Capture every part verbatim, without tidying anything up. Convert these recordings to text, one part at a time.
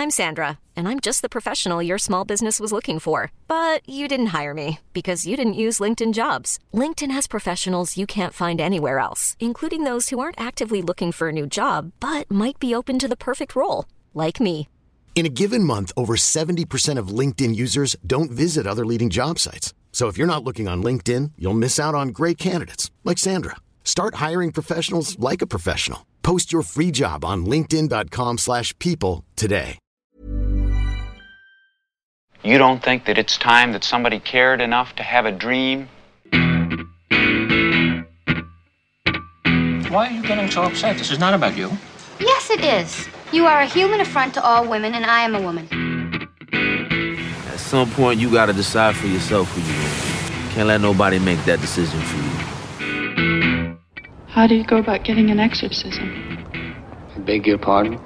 I'm Sandra, and I'm just the professional your small business was looking for. But you didn't hire me because you didn't use LinkedIn Jobs. LinkedIn has professionals you can't find anywhere else, including those who aren't actively looking for a new job, but might be open to the perfect role, like me. In a given month, over seventy percent of LinkedIn users don't visit other leading job sites. So if you're not looking on LinkedIn, you'll miss out on great candidates like Sandra. Start hiring professionals like a professional. Post your free job on linkedin.com slash people today. You don't think that it's time that somebody cared enough to have a dream? Why are you getting so upset? This is not about you. Yes, it is. You are a human affront to all women, and I am a woman. At some point, you gotta decide for yourself who you are. Can't let nobody make that decision for you. How do you go about getting an exorcism? I beg your pardon?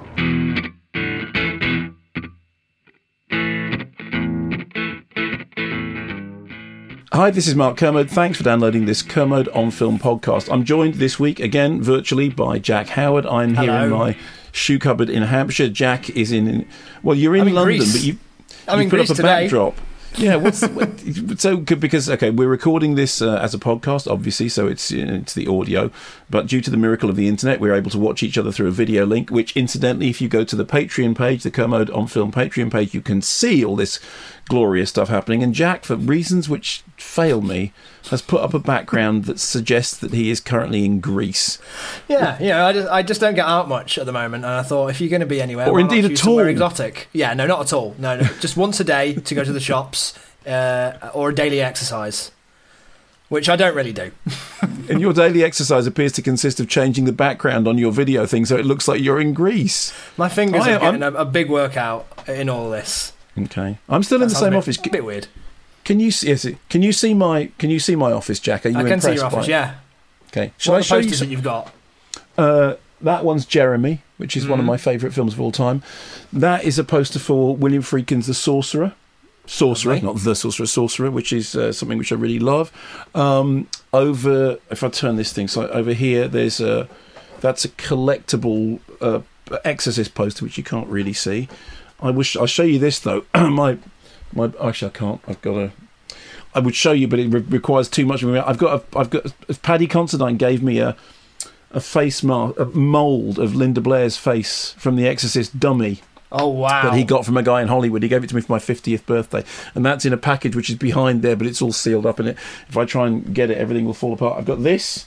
Hi, this is Mark Kermode. Thanks for downloading this Kermode on Film podcast. I'm joined this week again virtually by Jack Howard. I'm here Hello. in my shoe cupboard in Hampshire. Jack is in, well, you're in, in London, Greece. but you, I'm you in put Greece up a today. backdrop. Yeah, what's what, so good because okay, we're recording this uh, as a podcast, obviously, so it's you know, it's the audio. But due to the miracle of the internet, we're able to watch each other through a video link. Which, incidentally, if you go to the Patreon page, the Kermode on Film Patreon page, you can see all this glorious stuff happening. And Jack, for reasons which fail me, has put up a background that suggests that he is currently in Greece. Yeah, you know, I just, I just don't get out much at the moment, and I thought if you're going to be anywhere, Or why not indeed choose at somewhere all. exotic. Yeah, no, not at all. No, no, just once a day to go to the shops, uh, or a daily exercise, which I don't really do. And your daily exercise appears to consist of changing the background on your video thing so it looks like you're in Greece. My fingers I- are getting I'm- a, a big workout in all this. Okay, I'm still in That the sounds same a bit, office. A bit weird. Can you see? Yes, can you see my? Can you see my office, Jack? Are you I can see impressed your office. by it? Yeah. Okay. Shall What I are the show you? posters Some, that you've got? uh, that one's Jeremy, which is one of Mhm. my favourite films of all time. That is a poster for William Friedkin's The Sorcerer. Sorcerer, Lovely. not The Sorcerer, Sorcerer, which is uh, something which I really love. Um, over, if I turn this thing, so over here, there's a, that's a collectible uh, Exorcist poster, which you can't really see. I wish I'll show you this though. my, my, actually I can't. I've got a. I would show you, but it re- requires too much of me. I've got, a, I've got. Paddy Considine gave me a, a face mask, a mould of Linda Blair's face from The Exorcist dummy. Oh wow! That he got from a guy in Hollywood. He gave it to me for my fiftieth birthday, and that's in a package which is behind there, but it's all sealed up in it. If I try and get it, everything will fall apart. I've got this.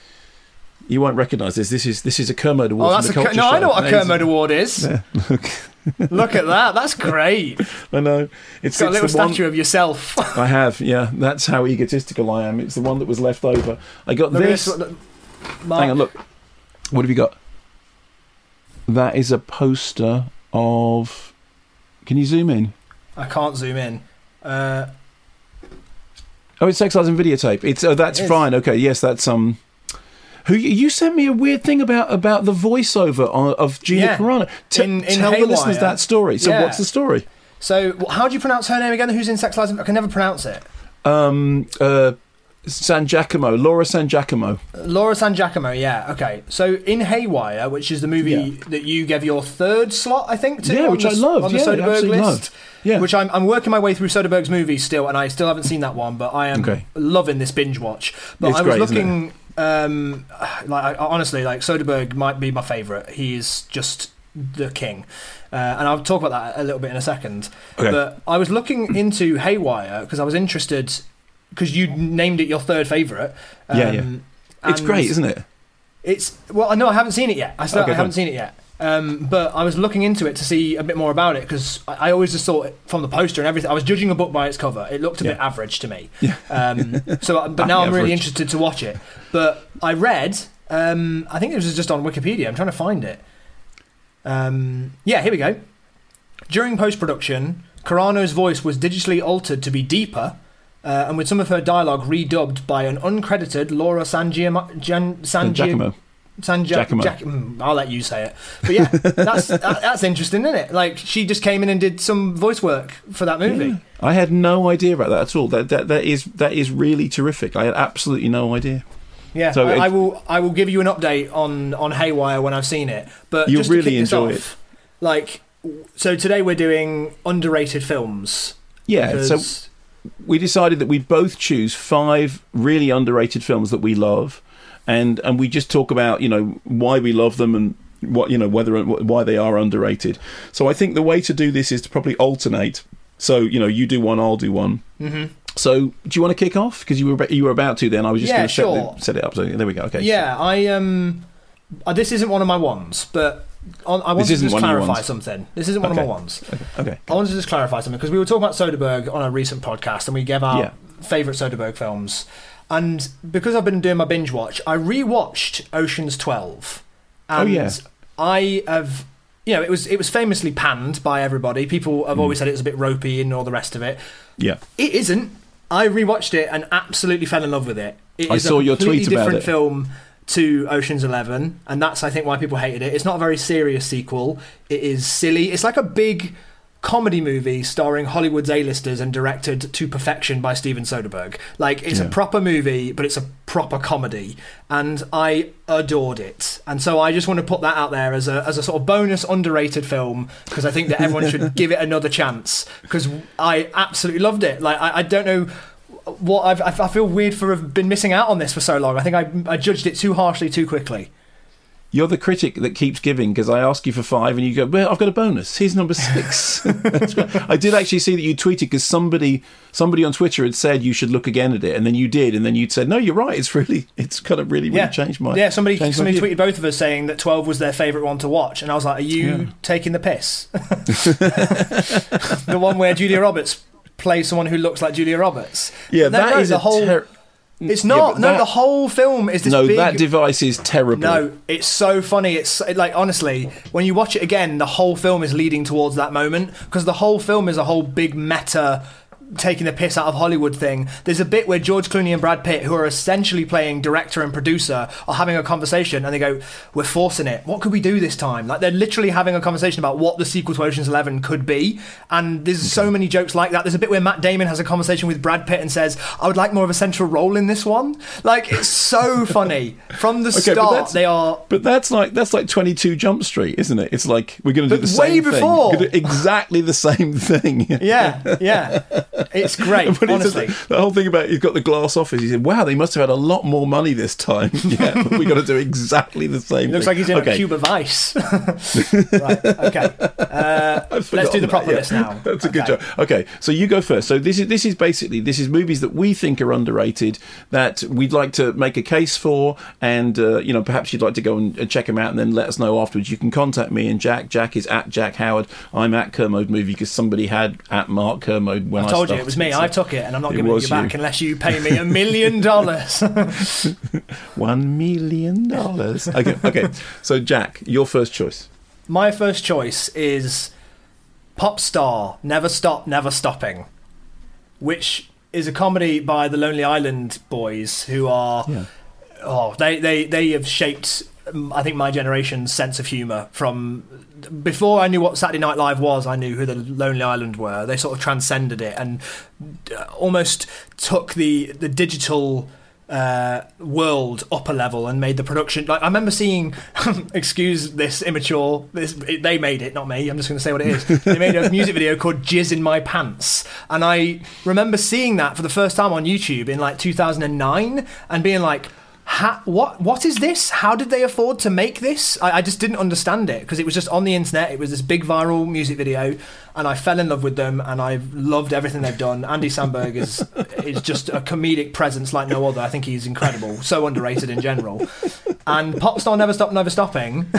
You won't recognise this. This is this is a Kermode Award. Oh, that's a from the Ker- Culture no. I Show. know what a Amazing. Kermode Award is. Yeah, look, Look at that. That's great. I know. It's, It's got a it's little the one- statue of yourself. I have, yeah. That's how egotistical I am. It's the one that was left over. I got Look at this. this. Mark. Hang on, look. What have you got? That is a poster of. Can you zoom in? I can't zoom in. Uh, Oh, it's Exiles and Videotape. It's oh, that's It is. fine. Okay, yes, that's um. Who you sent me a weird thing about about the voiceover on, of Gina Yeah. Carano. T- In- in tell the Haywire. listeners that story. So, Yeah. what's the story? so, wh- how do you pronounce her name again? Who's in Sex Lies? and- I can never pronounce it. Um, uh, San Giacomo, Laura San Giacomo. Laura San Giacomo. Yeah. Okay. So, in Haywire, which is the movie Yeah. that you gave your third slot, I think, to Yeah, on which the, I loved. on the Yeah, Soderbergh absolutely list. loved. Yeah. Which I'm, I'm working my way through Soderbergh's movies still, and I still haven't seen that one, but I am Okay. loving this binge watch. But It's I was great, isn't it? looking, um, like I, honestly, like Soderbergh might be my favourite. He is just the king, uh, and I'll talk about that a little bit in a second. Okay. But I was looking into Haywire because I was interested because you named it your third favourite. Um, Yeah, yeah. It's and great, isn't it? It's well, no, I haven't seen it yet. I still Okay, I haven't fine. seen it yet. Um, but I was looking into it to see a bit more about it because I, I always just thought from the poster and everything. I was judging a book by its cover. It looked a bit Yeah. average to me. Yeah. Um, so, but now I'm really Average. interested to watch it. But I read. Um, I think it was just on Wikipedia. I'm trying to find it. Um, yeah, here we go. During post-production, Carano's voice was digitally altered to be deeper, uh, and with some of her dialogue redubbed by an uncredited Laura San Giam- Gian- San Gia- Giacomo. San Gia- Giacomo. Giac- mm, I'll let you say it. But yeah, that's that, that's interesting, isn't it? Like she just came in and did some voice work for that movie. Yeah. I had no idea about that at all. That that that is that is really terrific. I had absolutely no idea. Yeah, So I, it- I will. I will give you an update on on Haywire when I've seen it. But You'll just to really kick this enjoy off, like so today we're doing underrated films. Yeah, because... so we decided that we'd both choose five really underrated films that we love, and and we just talk about, you know, why we love them and what, you know, whether why they are underrated. So I think the way to do this is to probably alternate. So, you know, you do one, I'll do one. Mm-hmm. So, do you want to kick off? Because you were you were about to. Then I was just yeah, going to set, sure. the, set it up. So there we go. Okay. Yeah, so. I um, uh, this isn't one of my ones, but on, I want to just clarify something. This isn't one okay. of my ones. Okay. okay. I wanted to just clarify something because we were talking about Soderbergh on a recent podcast, and we gave our yeah. favourite Soderbergh films. And because I've been doing my binge watch, I rewatched Ocean's twelve. And oh yeah. I have. You know, it was it was famously panned by everybody. People have mm. always said it was a bit ropey and all the rest of it. Yeah, it isn't. I rewatched it and absolutely fell in love with it. It I is saw a your tweet about different it. film to Ocean's Eleven, and that's I think why people hated it. It's not a very serious sequel. It is silly. It's like a big comedy movie starring Hollywood's A-listers and directed to perfection by Steven Soderbergh. Like, it's yeah. a proper movie, but it's a proper comedy, and I adored it. And so I just want to put that out there as a as a sort of bonus underrated film, because I think that everyone should give it another chance, because I absolutely loved it. Like, I, I don't know what I've I feel weird for have been missing out on this for so long. I think I I judged it too harshly too quickly. You're the critic that keeps giving, because I ask you for five and you go, well, I've got a bonus. Here's number six. I did actually see that you tweeted, because somebody somebody on Twitter had said you should look again at it, and then you did, and then you'd said, no, you're right, it's really, it's kind of really, really yeah. changed my Yeah, somebody changed somebody my tweeted both of us saying that twelve was their favourite one to watch, and I was like, are you yeah. taking the piss? The one where Julia Roberts plays someone who looks like Julia Roberts. Yeah, that, that is the a whole... ter- It's not. Yeah, no, that, the whole film is this no, big... No, that device is terrible. No, it's so funny. It's like, honestly, when you watch it again, the whole film is leading towards that moment, because the whole film is a whole big meta taking the piss out of Hollywood thing. There's a bit where George Clooney and Brad Pitt, who are essentially playing director and producer, are having a conversation, and they go, we're forcing it. What could we do this time? Like, they're literally having a conversation about what the sequel to Ocean's Eleven could be, and there's okay. so many jokes like that. There's a bit where Matt Damon has a conversation with Brad Pitt and says, I would like more of a central role in this one. Like, it's so funny. From the okay, start, they are... But that's like that's like twenty-two Jump Street, isn't it? It's like, we're going to do the way same before. thing. We're gonna do exactly the same thing. Yeah, yeah. It's great, but honestly. It's the whole thing about he's got the glass office. He said, wow, they must have had a lot more money this time. Yeah, but we got to do exactly the same It looks thing. like he's in okay. a Cuba Vice. Right, okay. Uh, let's do the proper that, yeah. list now. That's a okay. good job. Okay, so you go first. So this is this is basically, this is movies that we think are underrated, that we'd like to make a case for, and, uh, you know, perhaps you'd like to go and check them out and then let us know afterwards. You can contact me and Jack. Jack is at Jack Howard. I'm at Kermode Movie, because somebody had at Mark Kermode when I I told started. you, it was me. So I took it, and I'm not it giving it you back you. unless you pay me a million dollars. One million dollars. Okay, okay. So, Jack, your first choice. My first choice is Pop Star, Never Stop, Never Stopping, which is a comedy by the Lonely Island boys, who are... Yeah. Oh, they, they, they have shaped, I think, my generation's sense of humour. From before I knew what Saturday Night Live was, I knew who the Lonely Island were. They sort of transcended it and almost took the the digital uh, world up a level and made the production. Like, I remember seeing, excuse this immature, this, it, they made it, not me. I'm just going to say what it is. They made a music video called "Jizz in My Pants," and I remember seeing that for the first time on YouTube in like two thousand nine and being like, Ha, what what is this? How did they afford to make this? I, I just didn't understand it, because it was just on the internet. It was this big viral music video, and I fell in love with them, and I've loved everything they've done. Andy Samberg is is just a comedic presence like no other. I think he's incredible, so underrated in general. And Popstar Never Stop Never Stopping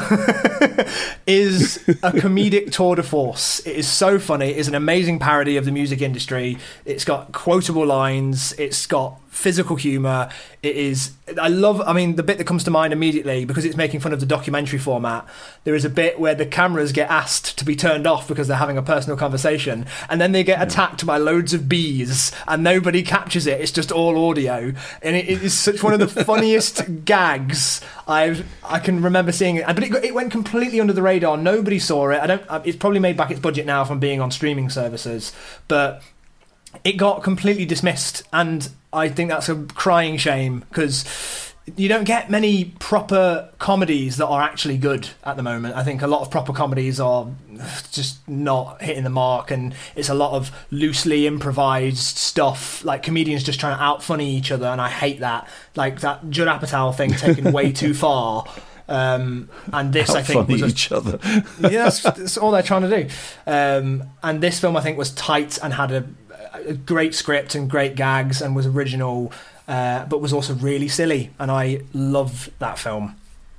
is a comedic tour de force. It is so funny. It's an amazing parody of the music industry. It's got quotable lines. It's got physical humour. It is... I love... I mean, the bit that comes to mind immediately, because it's making fun of the documentary format, there is a bit where the cameras get asked to be turned off because they're having a personal conversation, and then they get attacked by loads of bees, and nobody captures it. It's just all audio. And it, it is such one of the funniest gags I've, I can remember seeing it. But it, it went completely under the radar. Nobody saw it. I don't... It's probably made back its budget now from being on streaming services, but it got completely dismissed, and I think that's a crying shame, because you don't get many proper comedies that are actually good at the moment. I think a lot of proper comedies are just not hitting the mark, and it's a lot of loosely improvised stuff, like comedians just trying to out-funny each other, and I hate that. Like that Judd Apatow thing taken way too far. Um, and this, I think, was a, each other. yeah, that's, that's all they're trying to do. Um, and this film, I think, was tight and had a, a great script and great gags and was original, uh, but was also really silly. And I love that film.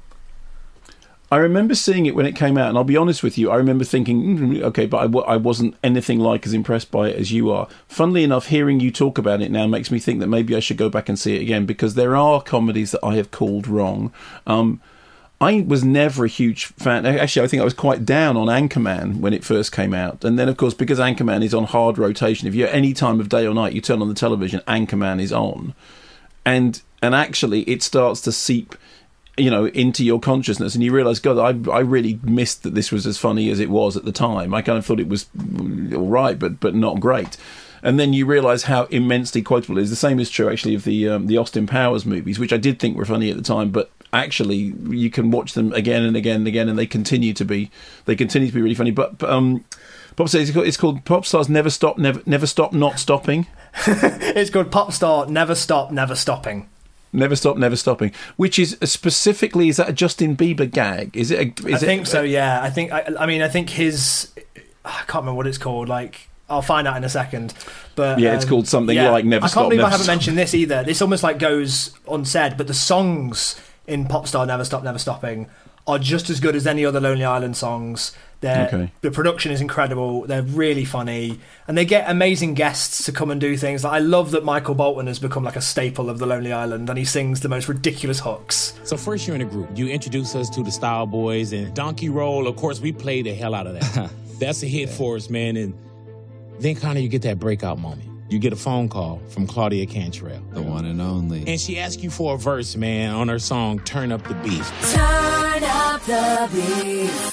I remember seeing it when it came out, and I'll be honest with you, I remember thinking, mm, okay, but I, w- I wasn't anything like as impressed by it as you are. Funnily enough, hearing you talk about it now makes me think that maybe I should go back and see it again, because there are comedies that I have called wrong. Um, I was never a huge fan. Actually, I think I was quite down on Anchorman when it first came out. And then, of course, because Anchorman is on hard rotation, if you're any time of day or night, you turn on the television, Anchorman is on. And and actually, it starts to seep, you know, into your consciousness, and you realise, God, I I really missed that this was as funny as it was at the time. I kind of thought it was all right, but but not great. And then you realise how immensely quotable it is. The same is true, actually, of the um, the Austin Powers movies, which I did think were funny at the time, but actually you can watch them again and again and again, and they continue to be they continue to be really funny. But um, Pop Stars, it's called, it's called Pop Stars Never Stop, Never Never Stop, Not Stopping. It's called Pop Star Never Stop, Never Stopping. Never Stop, Never Stopping, which is specifically, is that a Justin Bieber gag? Is it? A, is I think it, so. Yeah, I think. I, I mean, I think his. I can't remember what it's called. Like. I'll find out in a second. But yeah, it's um, called something yeah, like Never I can't Stop, believe Never I haven't Stop. mentioned this either. This almost like goes unsaid, but the songs in Popstar Never Stop, Never Stopping are just as good as any other Lonely Island songs. They're, okay. The production is incredible. They're really funny. And they get amazing guests to come and do things. Like, I love that Michael Bolton has become like a staple of the Lonely Island, and he sings the most ridiculous hooks. So first you're in a group. You introduce us to the Style Boys and Donkey Roll. Of course, we play the hell out of that. That's a hit for us, man. And then kind of you get that breakout moment. You get a phone call from Claudia Cantrell. The one and only. And she asks you for a verse, man, on her song, Turn Up the Beat. Turn up the beat.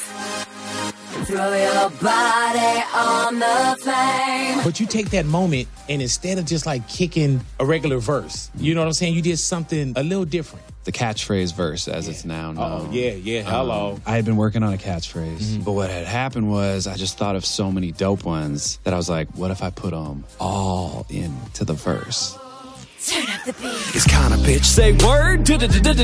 Throw your body on the flame. But you take that moment, and instead of just like kicking a regular verse, you know what I'm saying? You did something a little different. The catchphrase verse, as yeah. it's now known. Oh, yeah, yeah, hello. Um, I had been working on a catchphrase, mm-hmm. but what had happened was I just thought of so many dope ones that I was like, what if I put them all into the verse? Turn up the beat. It's kind of bitch. Say word. Deal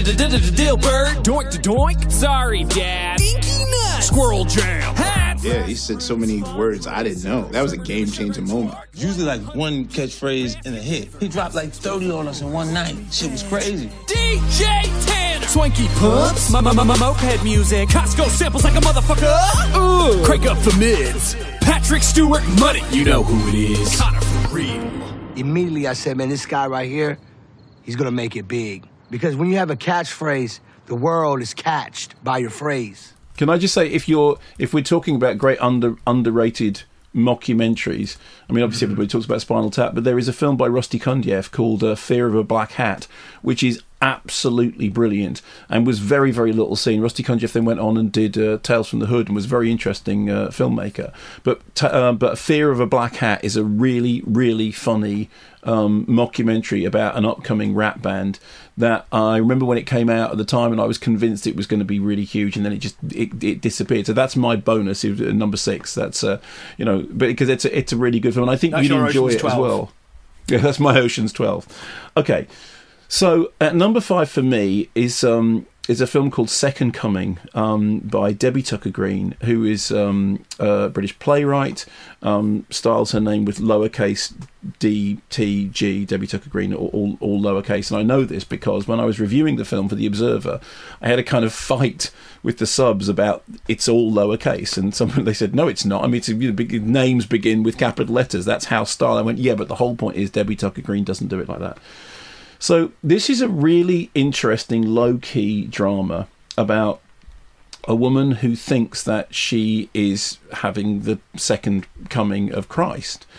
bird. Doink to doink. Sorry, Dad. Dinky nuts. Squirrel jam. Hats. Yeah, he said so many words I didn't know. That was a game-changing moment. Usually like one catchphrase and a hit. He dropped like thirty on us in one night. Shit was crazy. D J Tanner. Swanky pumps. My, my, my, my moped music. Costco samples like a motherfucker. Ooh. Crank up the mids. Patrick Stewart Money. You know who it is. Connor for real. Immediately I said, man, this guy right here, he's gonna make it big. Because when you have a catchphrase, the world is catched by your phrase. Can I just say, if you're if we're talking about great under underrated mockumentaries, I mean, obviously everybody talks about Spinal Tap, but there is a film by Rusty Kundiev called uh, Fear of a Black Hat, which is absolutely brilliant and was very, very little seen. Rusty Kundiev then went on and did uh, Tales from the Hood and was a very interesting uh, filmmaker. But t- uh, but Fear of a Black Hat is a really, really funny um, mockumentary about an upcoming rap band that I remember when it came out at the time, and I was convinced it was going to be really huge, and then it just it, it disappeared. So that's my bonus, it was, uh, number six. That's uh, you know, but because it's a, it's a really good film, and I think that's you'd enjoy Ocean's it twelve. As well. Yeah, that's my Ocean's twelve. Okay. So at number five for me is um, is a film called Second Coming um, by Debbie Tucker Green, who is um, a British playwright, um, styles her name with lowercase d, t, g, Debbie Tucker Green, all, all, all lowercase. And I know this because when I was reviewing the film for The Observer, I had a kind of fight with the subs about it's all lowercase. And some they said, no, it's not. I mean, it's, you know, big, names begin with capital letters. That's how style. I went, yeah, but the whole point is Debbie Tucker Green doesn't do it like that. So this is a really interesting low-key drama about a woman who thinks that she is having the second coming of Christ.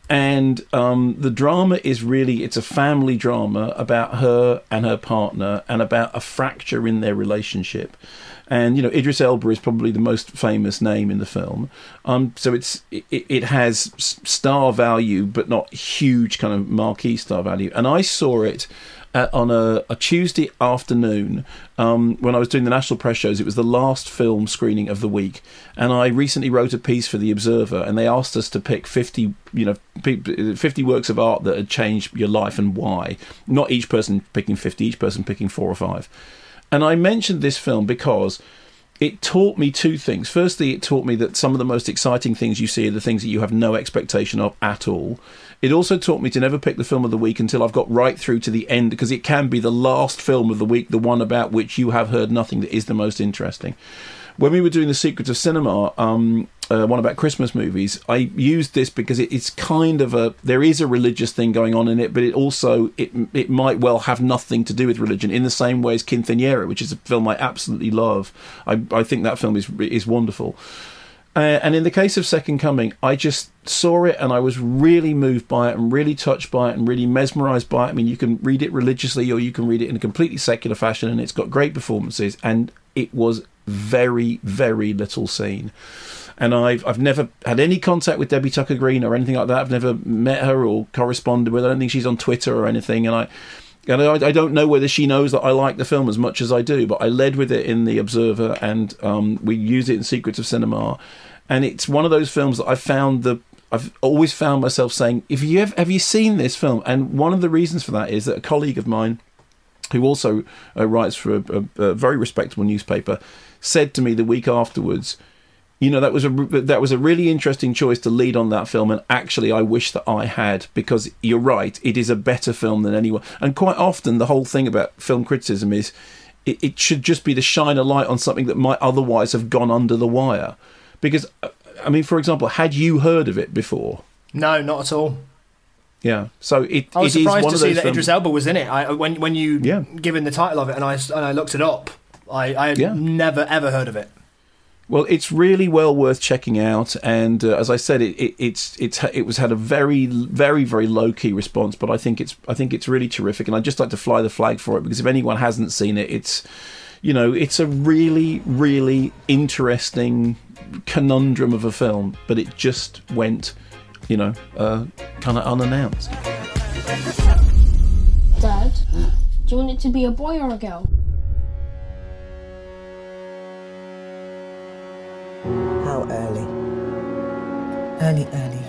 And um, the drama is really, it's a family drama about her and her partner and about a fracture in their relationship. And, you know, Idris Elba is probably the most famous name in the film. Um, so it's it, it has star value, but not huge kind of marquee star value. And I saw it uh, on a, a Tuesday afternoon um, when I was doing the National Press shows. It was the last film screening of the week. And I recently wrote a piece for The Observer, and they asked us to pick fifty, you know, fifty works of art that had changed your life and why. Not each person picking fifty, each person picking four or five. And I mentioned this film because it taught me two things. Firstly, it taught me that some of the most exciting things you see are the things that you have no expectation of at all. It also taught me to never pick the film of the week until I've got right through to the end, because it can be the last film of the week, the one about which you have heard nothing, that is the most interesting. When we were doing The Secret of Cinema, um, uh, one about Christmas movies, I used this because it, it's kind of a, there is a religious thing going on in it, but it also, it it might well have nothing to do with religion, in the same way as Quinceañera, which is a film I absolutely love. I, I think that film is is wonderful. Uh, and in the case of Second Coming, I just saw it and I was really moved by it and really touched by it and really mesmerised by it. I mean, you can read it religiously or you can read it in a completely secular fashion, and it's got great performances, and it was very, very little seen. And I've I've never had any contact with Debbie Tucker Green or anything like that. I've never met her or corresponded with her. I don't think she's on Twitter or anything. And I, and I, I don't know whether she knows that I like the film as much as I do. But I led with it in The Observer, and um, we used it in Secrets of Cinema. And it's one of those films that I found the I've always found myself saying, "If you have, have you seen this film?" And one of the reasons for that is that a colleague of mine, who also uh, writes for a, a, a very respectable newspaper, said to me the week afterwards, you know, that was a that was a really interesting choice to lead on that film, and actually I wish that I had, because you're right, it is a better film than anyone. And quite often the whole thing about film criticism is it, it should just be to shine a light on something that might otherwise have gone under the wire. Because, I mean, for example, had you heard of it before? No, not at all. Yeah, so it. I was it surprised is one to of see those that films. Idris Elba was in it. I, when when you yeah. given the title of it, and I and I looked it up, I, I had yeah. never ever heard of it. Well, it's really well worth checking out, and uh, as I said, it, it it's it's it was had a very very very low key response, but I think it's I think it's really terrific, and I'd just like to fly the flag for it, because if anyone hasn't seen it, it's, you know, it's a really really interesting conundrum of a film, but it just went, you know, uh, kind of unannounced. Dad, do you want it to be a boy or a girl? How early? Early, early.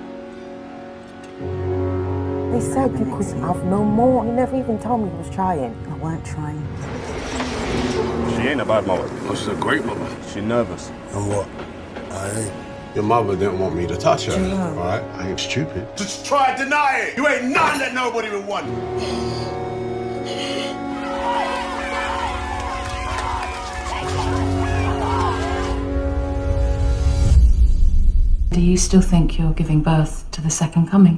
They said you could have no more. You never even told me you was trying. I weren't trying. She ain't a bad mother. Oh, she's a great mother. She nervous. And what? I ain't. Your mother didn't want me to touch her, Yeah. all right? I ain't stupid. Just try and deny it. You ain't nothing that nobody would want. Do you still think you're giving birth to the Second Coming?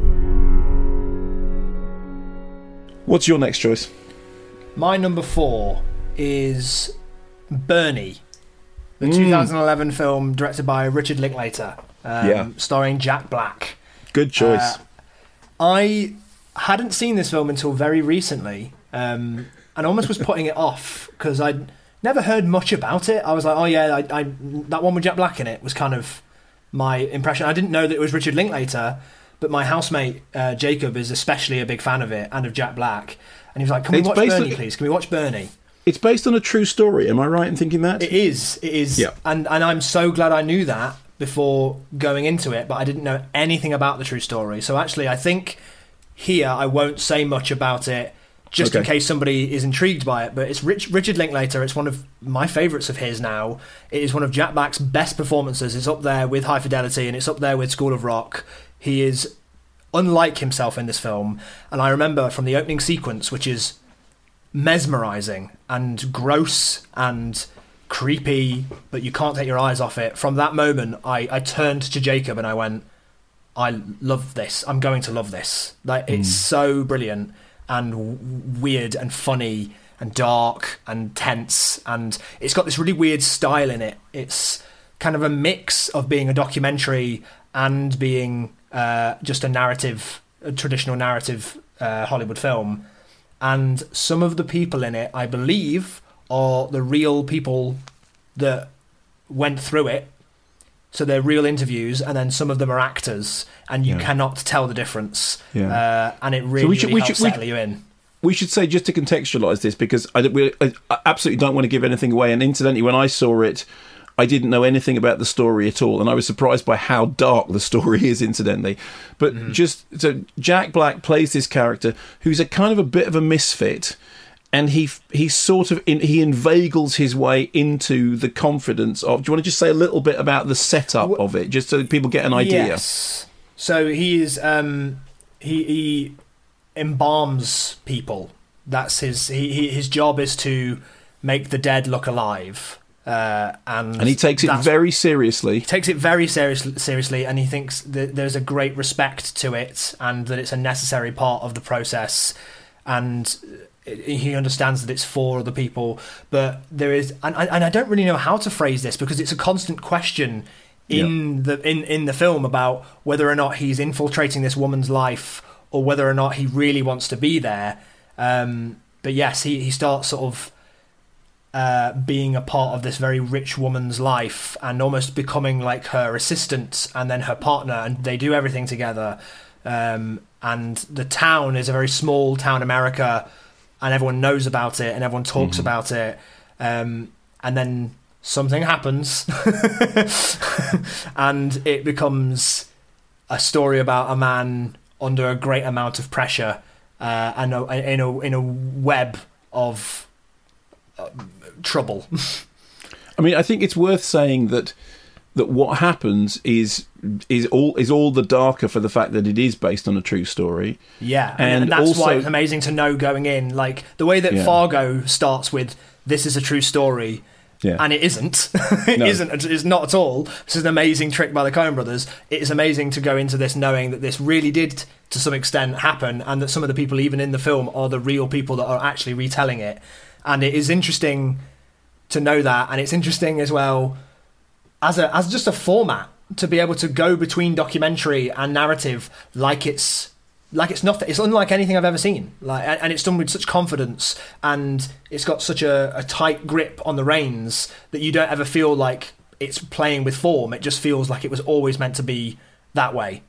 What's your next choice? My number four is Bernie, the Mm. two thousand eleven film directed by Richard Linklater, um, Yeah. starring Jack Black. Good choice. Uh, I hadn't seen this film until very recently, um, and almost was putting it off because I'd never heard much about it. I was like, oh yeah, I, I, that one with Jack Black in it was kind of my impression. I didn't know that it was Richard Linklater, but my housemate uh, Jacob is especially a big fan of it and of Jack Black, and he was like, can we It's watch based Bernie, on- please? Can we watch Bernie? It's based on a true story. Am I right in thinking that? It is. It is. Yeah. And and I'm so glad I knew that before going into it, but I didn't know anything about the true story. So actually, I think here I won't say much about it, just in Okay. case somebody is intrigued by it. But it's Rich, Richard Linklater. It's one of my favourites of his now. It is one of Jack Black's best performances. It's up there with High Fidelity, and it's up there with School of Rock. He is unlike himself in this film. And I remember from the opening sequence, which is mesmerising and gross and creepy, but you can't take your eyes off it. From that moment, I, I turned to Jacob and I went, I love this. I'm going to love this. Like, it's Mm. so brilliant and w- weird and funny and dark and tense, and it's got this really weird style in it. It's kind of a mix of being a documentary and being uh, just a narrative, a traditional narrative uh, Hollywood film. And some of the people in it, I believe, are the real people that went through it. So they're real interviews, and then some of them are actors, and you Yeah. cannot tell the difference. Yeah. Uh, and it really, So we should- really we helps should- we- settle you in. We should say, just to contextualise this, because I, we, I absolutely don't want to give anything away. And incidentally, when I saw it, I didn't know anything about the story at all, and I was surprised by how dark the story is, incidentally. But Mm-hmm. just so Jack Black plays this character who's a kind of a bit of a misfit, and he he sort of in, he inveigles his way into the confidence of. Do you want to just say a little bit about the setup of it, just so people get an idea? Yes. So he is um, he he embalms people. That's his he, he his job is to make the dead look alive. Uh, and And he takes it that's- very seriously. He takes it very serious, seriously, and he thinks that there's a great respect to it, and that it's a necessary part of the process, and he understands that it's for other people. But there is, and I, and I don't really know how to phrase this, because it's a constant question in the in, in the film about whether or not he's infiltrating this woman's life, or whether or not he really wants to be there. Um, but yes, he, he starts sort of uh, being a part of this very rich woman's life, and almost becoming like her assistant and then her partner, and they do everything together. Um, and the town is a very small town, America, and everyone knows about it and everyone talks Mhm. about it. Um, and then something happens and it becomes a story about a man under a great amount of pressure uh, and a, in a in a web of uh, trouble. I mean, I think it's worth saying that that what happens is is all is all the darker for the fact that it is based on a true story. Yeah, and, and, and that's also, why it's amazing to know going in, like the way that Yeah. Fargo starts with "this is a true story," Yeah. and it isn't. it No. isn't. It's not at all. This is an amazing trick by the Coen Brothers. It is amazing to go into this knowing that this really did, to some extent, happen, and that some of the people, even in the film, are the real people that are actually retelling it. And it is interesting to know that, and it's interesting as well as a as just a format to be able to go between documentary and narrative like it's like it's nothing. It's unlike anything I've ever seen. Like, and and it's done with such confidence, and it's got such a, a tight grip on the reins that you don't ever feel like it's playing with form. It just feels like it was always meant to be that way.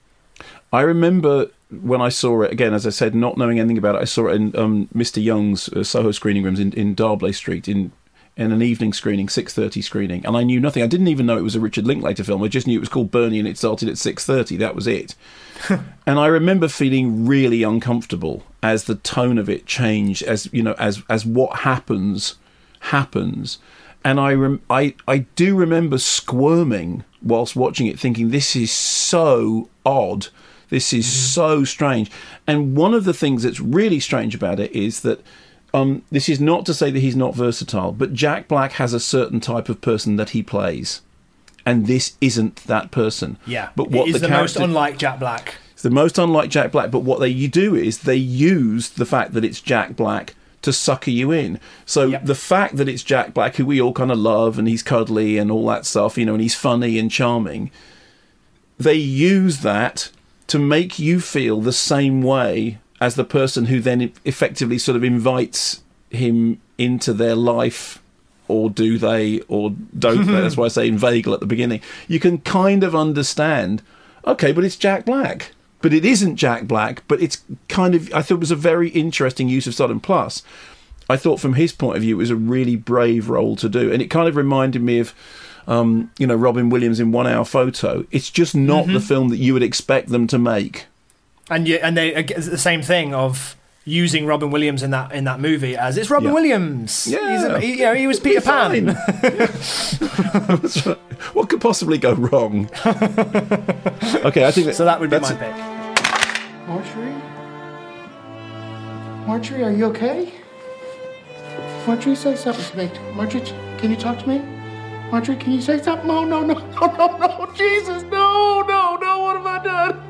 I remember when I saw it, again, as I said, not knowing anything about it, I saw it in um, Mister Young's uh, Soho screening rooms in, in Darblay Street in in an evening screening, six thirty screening, and I knew nothing. I didn't even know it was a Richard Linklater film. I just knew it was called Bernie and it started at six thirty. That was it. And I remember feeling really uncomfortable as the tone of it changed, as you know, as as what happens happens. And I rem- I I do remember squirming whilst watching it, thinking this is so odd. This is so strange. And one of the things that's really strange about it is that um, this is not to say that he's not versatile, but Jack Black has a certain type of person that he plays, and this isn't that person. Yeah, but what it is the, the most character- unlike Jack Black. It's the most unlike Jack Black, but what they you do is they use the fact that it's Jack Black to sucker you in. So the fact that it's Jack Black, who we all kind of love, and he's cuddly and all that stuff, you know, and he's funny and charming, they use that to make you feel the same way as the person who then effectively sort of invites him into their life, or do they, or don't they? That's why I say inveigle at the beginning. You can kind of understand, okay, but it's Jack Black. But it isn't Jack Black, but it's kind of, I thought it was a very interesting use of Sodom. Plus, I thought from his point of view, it was a really brave role to do. And it kind of reminded me of, um, you know, Robin Williams in One Hour Photo. It's just not Mhm. the film that you would expect them to make. And you, and they it's the same thing of using Robin Williams in that in that movie as it's Robin Yeah. Williams. Yeah. He's a, he, you know, he was Peter Pan. What could possibly go wrong? Okay, I think that, so that would be that's my pick. Marjorie? Marjorie, are you okay? Marjorie, say something to me. Marjorie, can you talk to me? Marjorie, can you say something? No, no, no, no, no, no, Jesus, no, no, no, what have I done?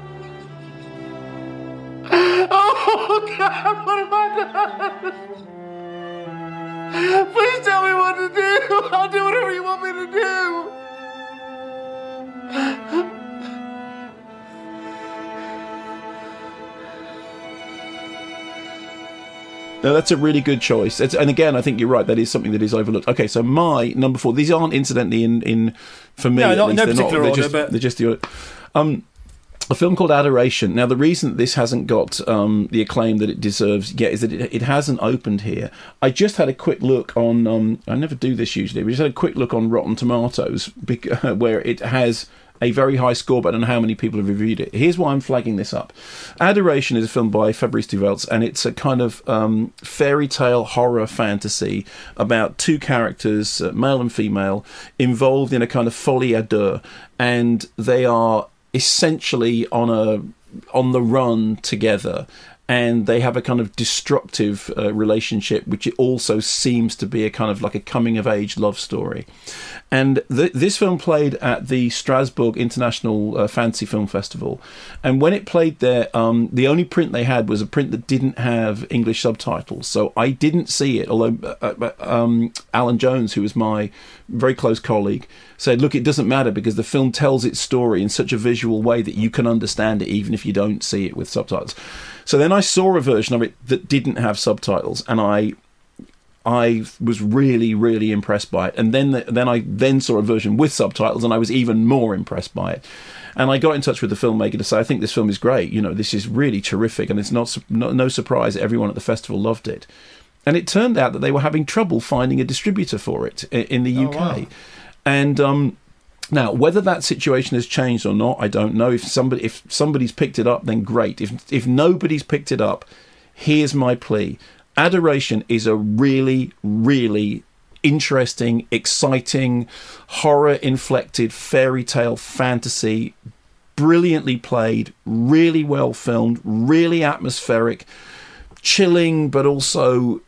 Oh, God, what have I done? Please tell me what to do. I'll do whatever you want me to do. No, that's a really good choice. It's, and again, I think you're right. That is something that is overlooked. Okay, so my number four. These aren't incidentally in, in for me. No, at not least, no they're particular not, order, they're just, but they're just the order. Um, a film called Adoration. Now, the reason that this hasn't got um, the acclaim that it deserves yet is that it, it hasn't opened here. I just had a quick look on. Um, I never do this usually. We just had a quick look on Rotten Tomatoes, where it has a very high score, but I don't know how many people have reviewed it. Here's why I'm flagging this up. Adoration is a film by Fabrice Duvels, and it's a kind of um, fairy tale horror fantasy about two characters, uh, male and female, involved in a kind of folie à deux, and they are essentially on a on the run together. And they have a kind of destructive uh, relationship, which it also seems to be a kind of like a coming-of-age love story. And th- this film played at the Strasbourg International uh, Fantasy Film Festival. And when it played there, um, the only print they had was a print that didn't have English subtitles. So I didn't see it, although uh, um, Alan Jones, who was my very close colleague, said, look, it doesn't matter because the film tells its story in such a visual way that you can understand it even if you don't see it with subtitles. So then I saw a version of it that didn't have subtitles, and I I was really, really impressed by it. And then the, then I then saw a version with subtitles, and I was even more impressed by it. And I got in touch with the filmmaker to say, I think this film is great. You know, this is really terrific, and it's not, not no surprise everyone at the festival loved it. And it turned out that they were having trouble finding a distributor for it in, in the U K. Oh, wow. And um, now, whether that situation has changed or not, I don't know. If somebody if somebody's picked it up, then great. If if nobody's picked it up, here's my plea. Adoration is a really, really interesting, exciting, horror-inflected fairy tale fantasy, brilliantly played, really well filmed, really atmospheric, chilling, but also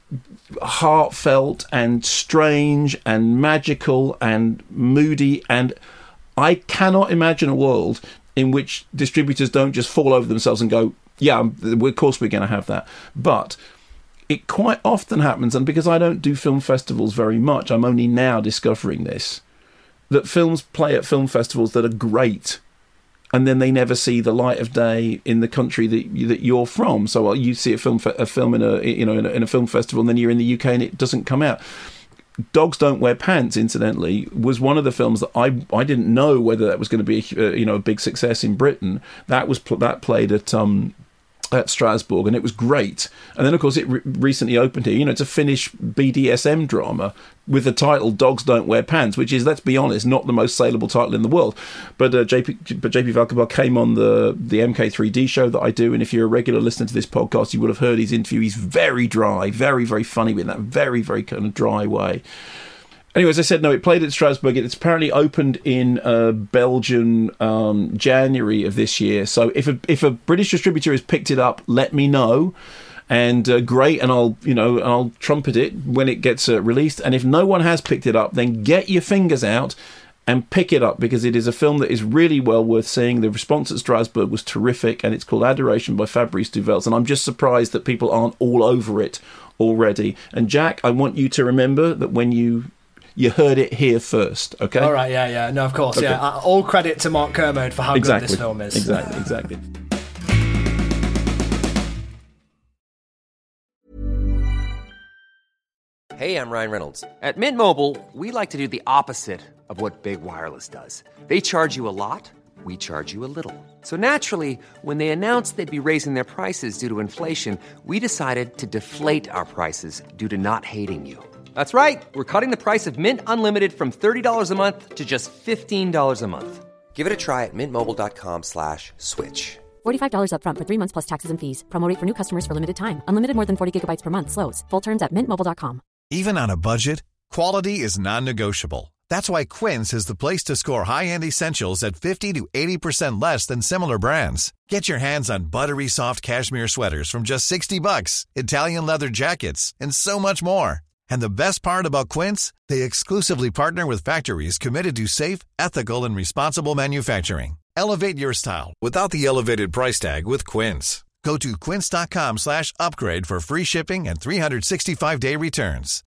heartfelt and strange and magical and moody. And I cannot imagine a world in which distributors don't just fall over themselves and go, yeah, of course we're going to have that. But it quite often happens, and because I don't do film festivals very much, I'm only now discovering this, that films play at film festivals that are great, and then they never see the light of day in the country that you, that you're from. So well, you see a film a film in a you know in a, in a film festival, and then you're in the U K and it doesn't come out. Dogs Don't Wear Pants, incidentally, was one of the films that I I didn't know whether that was going to be a, you know a big success in Britain. That was that played at um at Strasbourg, and it was great. And then, of course, it re- recently opened here. You know, it's a Finnish B D S M drama with the title Dogs Don't Wear Pants, which is, let's be honest, not the most saleable title in the world. But uh, J P but J P Valkeapää came on the, the M K three D show that I do, and if you're a regular listener to this podcast, you would have heard his interview. He's very dry, very, very funny, but in that very, very kind of dry way. Anyway, as I said, no, it played at Strasbourg. It's apparently opened in uh, Belgium um, January of this year. So if a, if a British distributor has picked it up, let me know. And uh, great, and I'll you know I'll trumpet it when it gets uh, released. And if no one has picked it up, then get your fingers out and pick it up, because it is a film that is really well worth seeing. The response at Strasbourg was terrific, and it's called Adoration by Fabrice Duvels. And I'm just surprised that people aren't all over it already. And Jack, I want you to remember that when you You heard it here first, okay? All right, yeah, yeah. No, of course, okay. yeah. Uh, all credit to Mark Kermode for how exactly. good this film is. Exactly, exactly. Hey, I'm Ryan Reynolds. At Mint Mobile, we like to do the opposite of what Big Wireless does. They charge you a lot, we charge you a little. So naturally, when they announced they'd be raising their prices due to inflation, we decided to deflate our prices due to not hating you. That's right. We're cutting the price of Mint Unlimited from thirty dollars a month to just fifteen dollars a month. Give it a try at mintmobile.com slash switch. forty-five dollars up front for three months plus taxes and fees. Promo rate for new customers for limited time. Unlimited more than forty gigabytes per month. Slows full terms at mint mobile dot com. Even on a budget, quality is non-negotiable. That's why Quince is the place to score high-end essentials at fifty to eighty percent less than similar brands. Get your hands on buttery soft cashmere sweaters from just sixty bucks, Italian leather jackets, and so much more. And the best part about Quince, they exclusively partner with factories committed to safe, ethical, and responsible manufacturing. Elevate your style without the elevated price tag with Quince. Go to quince.com slash upgrade for free shipping and three sixty-five day returns.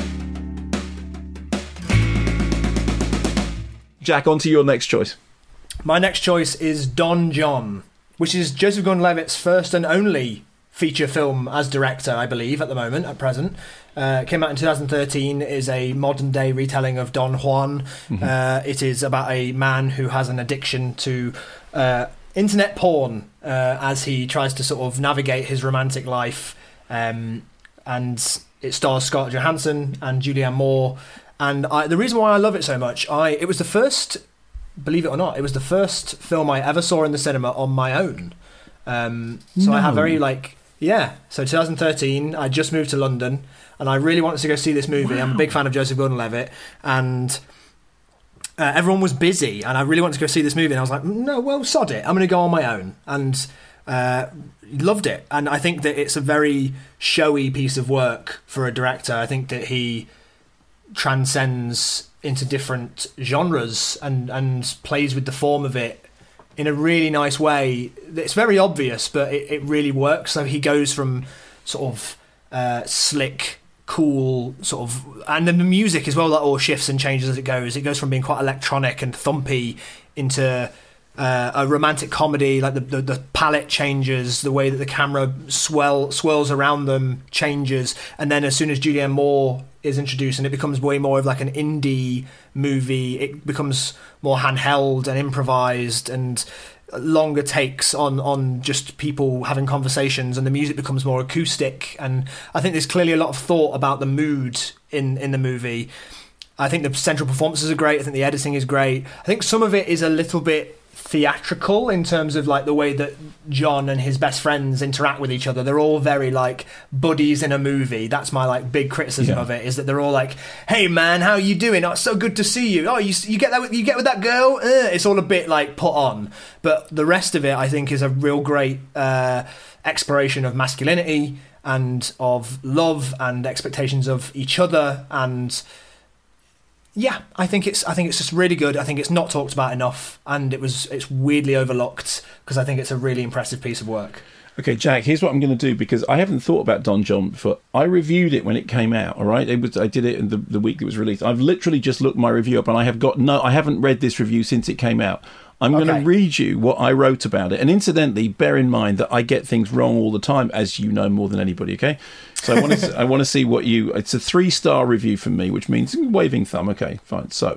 Jack, on to your next choice. My next choice is Don John, which is Joseph Gordon-Levitt's first and only feature film as director, I believe, at the moment, at present. Uh, came out in two thousand thirteen, is a modern-day retelling of Don Juan. Mm-hmm. Uh, it is about a man who has an addiction to uh, internet porn uh, as he tries to sort of navigate his romantic life. Um, and it stars Scarlett Johansson and Julianne Moore. And I, the reason why I love it so much, I it was the first, believe it or not, it was the first film I ever saw in the cinema on my own. Um, so no. I have very, like... Yeah, so twenty thirteen, I just moved to London, and I really wanted to go see this movie. Wow. I'm a big fan of Joseph Gordon-Levitt, and uh, everyone was busy, and I really wanted to go see this movie, and I was like, no, well, sod it, I'm going to go on my own, and uh, loved it. And I think that it's a very showy piece of work for a director. I think that he transcends into different genres and, and plays with the form of it in a really nice way. It's very obvious, but it, it really works. So he goes from sort of uh, slick, cool, sort of... And then the music as well, that all shifts and changes as it goes. It goes from being quite electronic and thumpy into uh, a romantic comedy. Like the, the, the palette changes, the way that the camera swell swirls around them changes. And then as soon as Julianne Moore is introduced, and it becomes way more of like an indie movie, it becomes more handheld and improvised and longer takes on on just people having conversations, and the music becomes more acoustic. And I think there's clearly a lot of thought about the mood in in the movie. I think the central performances are great. I think the editing is great. I think some of it is a little bit theatrical in terms of like the way that John and his best friends interact with each other. They're all very like buddies in a movie. That's my like big criticism yeah. of it, is that they're all like, hey man, how you doing? Oh, it's so good to see you. Oh, you you get that with, you get with that girl? Uh, it's all a bit like put on. But the rest of it, I think, is a real great uh, exploration of masculinity and of love and expectations of each other. And yeah, I think it's I think it's just really good. I think it's not talked about enough, and it was it's weirdly overlooked because I think it's a really impressive piece of work. Okay, Jack, here's what I'm going to do, because I haven't thought about Don John before. I reviewed it when it came out, all right? It was I did it in the, the week it was released. I've literally just looked my review up, and I have got no I haven't read this review since it came out. I'm okay. going to read you what I wrote about it. And incidentally, bear in mind that I get things wrong all the time, as you know more than anybody, okay? So I want to I want to see what you... It's a three-star review from me, which means waving thumb. Okay, fine. So,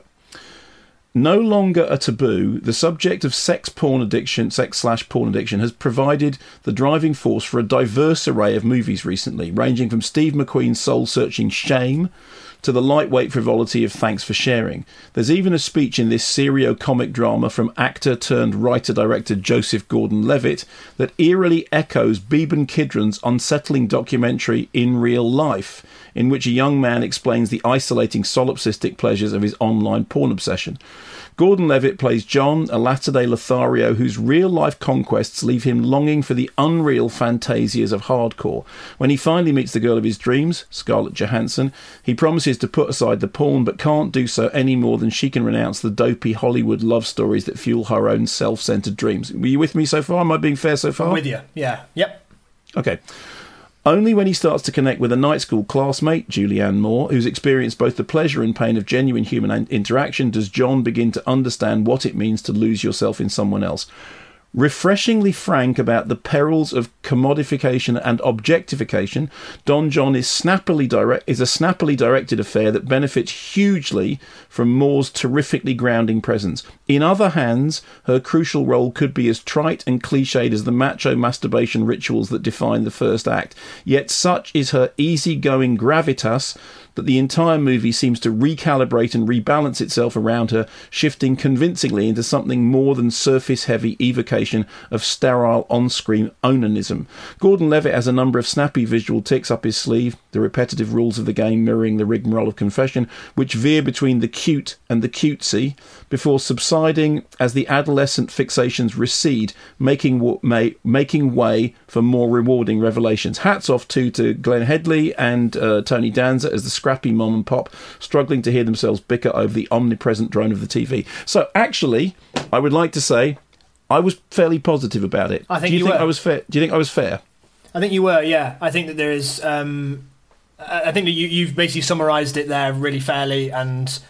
no longer a taboo, the subject of sex porn addiction, sex slash porn addiction, has provided the driving force for a diverse array of movies recently, ranging from Steve McQueen's soul-searching Shame to the lightweight frivolity of Thanks for Sharing. There's even a speech in this serio-comic drama from actor-turned-writer-director Joseph Gordon-Levitt that eerily echoes Beban Kidron's unsettling documentary In Real Life, in which a young man explains the isolating solipsistic pleasures of his online porn obsession. Gordon-Levitt plays John, a latter-day Lothario whose real-life conquests leave him longing for the unreal fantasias of hardcore. When he finally meets the girl of his dreams, Scarlett Johansson, he promises to put aside the porn, but can't do so any more than she can renounce the dopey Hollywood love stories that fuel her own self-centered dreams. Were you with me so far? Am I being fair so far? I'm with you, yeah. Yep. Okay. Only when he starts to connect with a night school classmate, Julianne Moore, who's experienced both the pleasure and pain of genuine human interaction, does John begin to understand what it means to lose yourself in someone else. Refreshingly frank about the perils of commodification and objectification, Don John is snappily direct is a snappily directed affair that benefits hugely from Moore's terrifically grounding presence. In other hands, her crucial role could be as trite and cliched as the macho masturbation rituals that define the first act. Yet such is her easygoing gravitas that the entire movie seems to recalibrate and rebalance itself around her, shifting convincingly into something more than surface-heavy evocation of sterile on-screen onanism. Gordon-Levitt has a number of snappy visual ticks up his sleeve, the repetitive rules of the game mirroring the rigmarole of confession, which veer between the cute and the cutesy, before subsiding as the adolescent fixations recede, making, w- may, making way for more rewarding revelations. Hats off too to Glenn Headley and uh, Tony Danza as the scrappy mom and pop struggling to hear themselves bicker over the omnipresent drone of the T V. So actually, I would like to say I was fairly positive about it. I think do you, you think were. I was fair? Do you think I was fair? I think you were. Yeah, I think that there is. Um, I think that you, you've basically summarised it there really fairly, and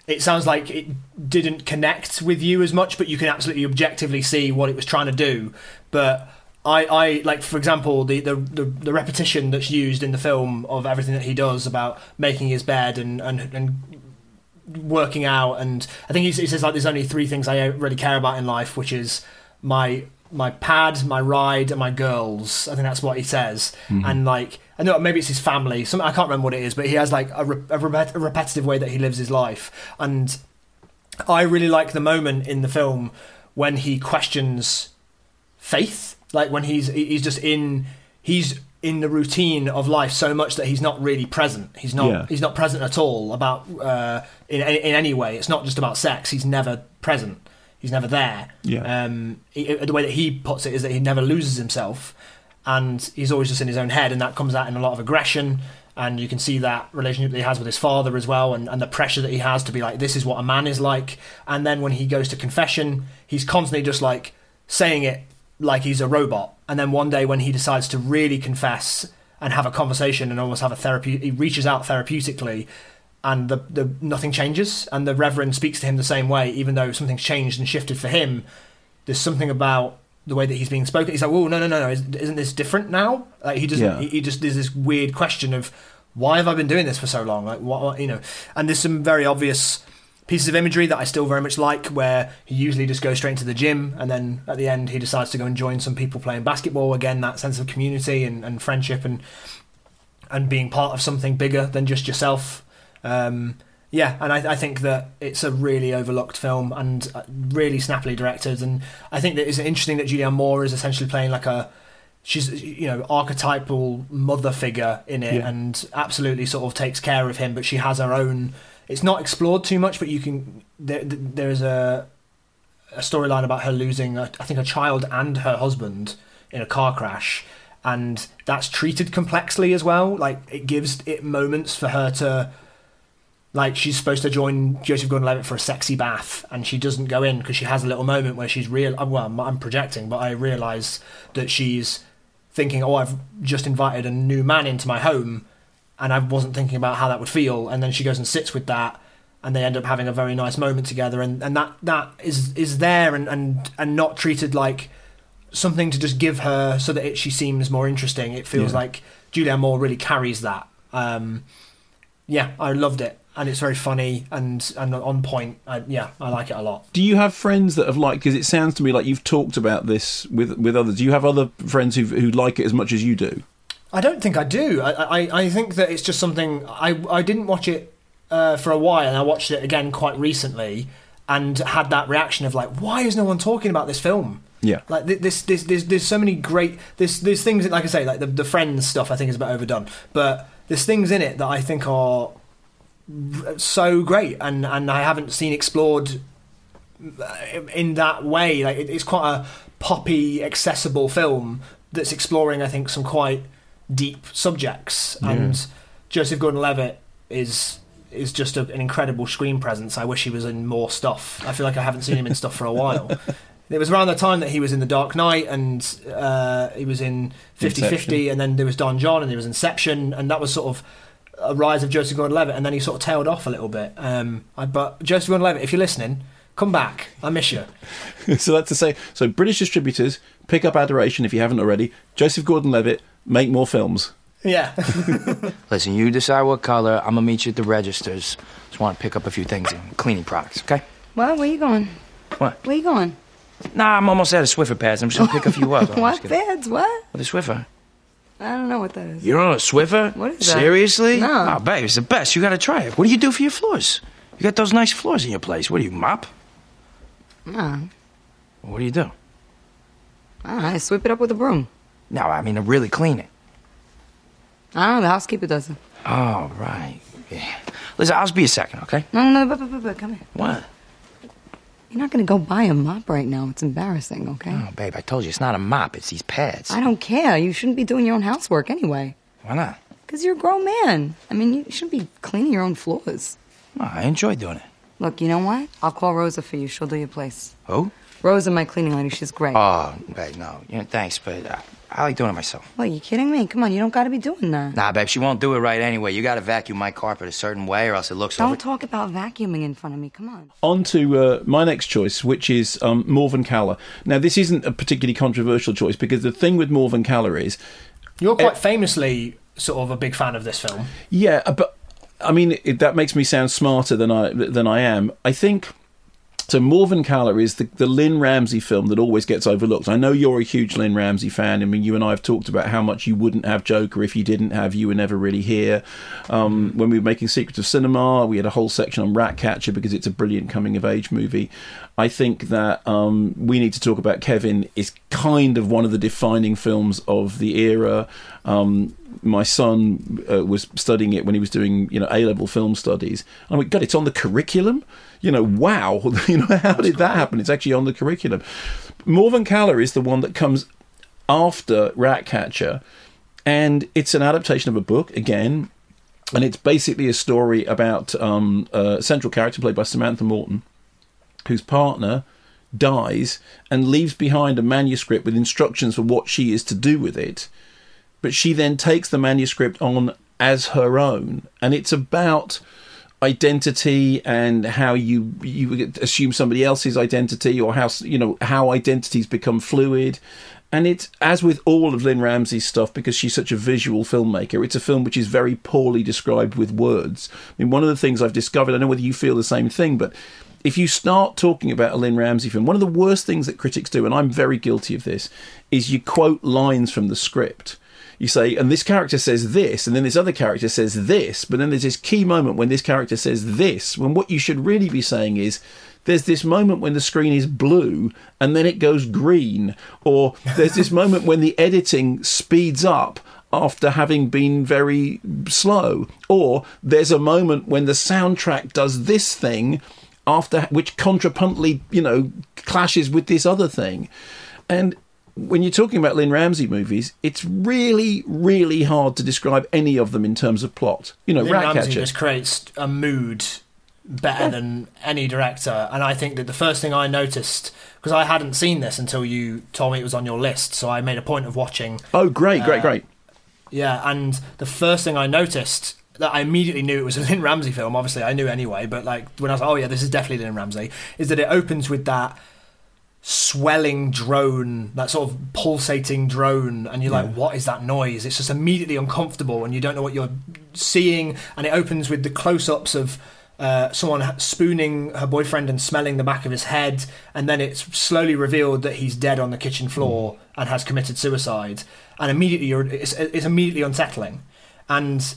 it sounds like it didn't connect with you as much, but you can absolutely objectively see what it was trying to do. But I, I like, for example, the, the, the, the repetition that's used in the film of everything that he does about making his bed and, and, and working out. And I think he, he says, like, there's only three things I really care about in life, which is my my pad, my ride, and my girls. I think that's what he says. Mm-hmm. And, like, I know maybe it's his family. Some, I can't remember what it is, but he has, like, a, re, a, repet, a repetitive way that he lives his life. And I really like the moment in the film when he questions faith. Like, when he's he's just in he's in the routine of life so much that he's not really present. He's not Yeah. he's not present at all about uh, in in any way. It's not just about sex. He's never present. He's never there. Yeah. Um, he, the way that he puts it is that he never loses himself, and he's always just in his own head, and that comes out in a lot of aggression. And you can see that relationship that he has with his father as well, and, and the pressure that he has to be like, this is what a man is like. And then when he goes to confession, he's constantly just like saying it like he's a robot. And then one day when he decides to really confess and have a conversation and almost have a therapy, he reaches out therapeutically, and the, the nothing changes, and the Reverend speaks to him the same way, even though something's changed and shifted for him. There's something about the way that he's being spoken. He's like, oh, no, no, no, no, isn't this different now? Like, he doesn't, Yeah. he, he just, there's this weird question of, why have I been doing this for so long? Like, what, what, you know, and there's some very obvious pieces of imagery that I still very much like, where he usually just goes straight into the gym, and then at the end he decides to go and join some people playing basketball. Again, that sense of community and, and friendship and and being part of something bigger than just yourself. Um, yeah, and I, I think that it's a really overlooked film and really snappily directed. And I think that it's interesting that Julianne Moore is essentially playing like a, she's, you know, archetypal mother figure in it, Yeah. and absolutely sort of takes care of him, but she has her own. It's not explored too much, but you can. There, there's a a storyline about her losing, a, I think, a child and her husband in a car crash, and that's treated complexly as well. Like, it gives it moments for her to, like, she's supposed to join Joseph Gordon-Levitt for a sexy bath, and she doesn't go in because she has a little moment where she's real. Well, I'm, I'm projecting, but I realise that she's thinking, oh, I've just invited a new man into my home, and I wasn't thinking about how that would feel. And then she goes and sits with that, and they end up having a very nice moment together. And, and that that is is there and, and, and not treated like something to just give her so that it, she seems more interesting. It feels Yeah. like Julianne Moore really carries that. Um, yeah, I loved it. And it's very funny and, and on point. I, yeah, I like it a lot. Do you have friends that have liked? Because it sounds to me like you've talked about this with with others. Do you have other friends who who like it as much as you do? I don't think I do. I, I, I think that it's just something. I, I didn't watch it uh, for a while, and I watched it again quite recently, and had that reaction of like, why is no one talking about this film? Yeah, like this, this, this there's so many great. There's, there's things that, like I say, like the, the Friends stuff. I think is a bit overdone, but there's things in it that I think are so great, and, and I haven't seen explored in that way. Like, it, it's quite a poppy, accessible film that's exploring, I think, some quite deep subjects. Yeah. And Joseph Gordon-Levitt is is just a, an incredible screen presence. I wish he was in more stuff. I feel like I haven't seen him in stuff for a while. It was around the time that he was in The Dark Knight, and uh, he was in fifty fifty, and then there was Don John, and there was Inception, and that was sort of a rise of Joseph Gordon-Levitt, and then he sort of tailed off a little bit. Um, I, but Joseph Gordon-Levitt, if you're listening, come back. I miss you. So that's to say, so British distributors, pick up Adoration if you haven't already. Joseph Gordon-Levitt, make more films. Yeah. Listen, you decide what color. I'm gonna meet you at the registers. Just want to pick up a few things in cleaning products, okay? What? Where you going? What? Where you going? Nah, I'm almost out of Swiffer pads. I'm just gonna pick a few up. What pads? What? What is Swiffer? I don't know what that is. You don't know a Swiffer? What is that? Seriously? No. Oh, babe, it's the best. You gotta try it. What do you do for your floors? You got those nice floors in your place. What do you, mop? No. What do you do? I don't know. I sweep it up with a broom. No, I mean to really clean it. I don't know. The housekeeper does it. Oh, right. Yeah. Listen, I'll just be a second, okay? No, no, no. But, but, but, but, come here. What? You're not going to go buy a mop right now. It's embarrassing, okay? Oh, babe, I told you, it's not a mop. It's these pads. I don't care. You shouldn't be doing your own housework anyway. Why not? Because you're a grown man. I mean, you shouldn't be cleaning your own floors. Oh, I enjoy doing it. Look, you know what? I'll call Rosa for you. She'll do your place. Who? Rosa, my cleaning lady, she's great. Oh, babe, no. You know, thanks, but I, I like doing it myself. What, you kidding me? Come on, you don't gotta be doing that. Nah, babe, she won't do it right anyway. You gotta vacuum my carpet a certain way or else it looks Don't over... talk about vacuuming in front of me, come on. On to uh, my next choice, which is um, Morven Caller. Now, this isn't a particularly controversial choice because the thing with Morven Caller is... You're quite uh, famously sort of a big fan of this film. Yeah, but, I mean, it, that makes me sound smarter than I than I am. I think... So Morven Caller is the, the Lynn Ramsey film that always gets overlooked. I know you're a huge Lynn Ramsey fan. I mean, you and I have talked about how much you wouldn't have Joker if you didn't have You Were Never Really Here. Um, when we were making Secrets of Cinema, we had a whole section on Ratcatcher because it's a brilliant coming-of-age movie. I think that um, We Need to Talk About Kevin is kind of one of the defining films of the era. Um, my son uh, was studying it when he was doing, you know, A-level film studies. And I went, God, it's on the curriculum? You know, wow. You know, how did that happen? It's actually on the curriculum. Morven Caller is the one that comes after Ratcatcher, and it's an adaptation of a book, again, and it's basically a story about um, a central character played by Samantha Morton, whose partner dies and leaves behind a manuscript with instructions for what she is to do with it. But she then takes the manuscript on as her own, and it's about identity and how you you assume somebody else's identity, or how, you know, how identities become fluid. And it's, as with all of Lynn Ramsey's stuff, because she's such a visual filmmaker, it's a film which is very poorly described with words. I mean, one of the things I've discovered, I don't know whether you feel the same thing, but if you start talking about a Lynn Ramsey film, one of the worst things that critics do, and I'm very guilty of this, is you quote lines from the script. You say, and this character says this, and then this other character says this, but then there's this key moment when this character says this, when what you should really be saying is, there's this moment when the screen is blue, and then it goes green, or there's this moment when the editing speeds up after having been very slow, or there's a moment when the soundtrack does this thing, after which contrapuntly, you know, clashes with this other thing. And when you're talking about Lynn Ramsey movies, it's really, really hard to describe any of them in terms of plot. You know, Lynn Ratcatcher Ramsey just creates a mood better than any director, and I think that the first thing I noticed, because I hadn't seen this until you told me it was on your list, so I made a point of watching. Oh, great, great, uh, great. Yeah, and the first thing I noticed, that I immediately knew it was a Lynn Ramsey film, obviously I knew anyway, but like when I was like, oh yeah, this is definitely Lynn Ramsey, is that it opens with that swelling drone, that sort of pulsating drone, and you're yeah. like, what is that noise? It's just immediately uncomfortable and you don't know what you're seeing, and it opens with the close-ups of uh, someone spooning her boyfriend and smelling the back of his head, and then it's slowly revealed that he's dead on the kitchen floor mm. and has committed suicide, and immediately you're, it's, it's immediately unsettling. And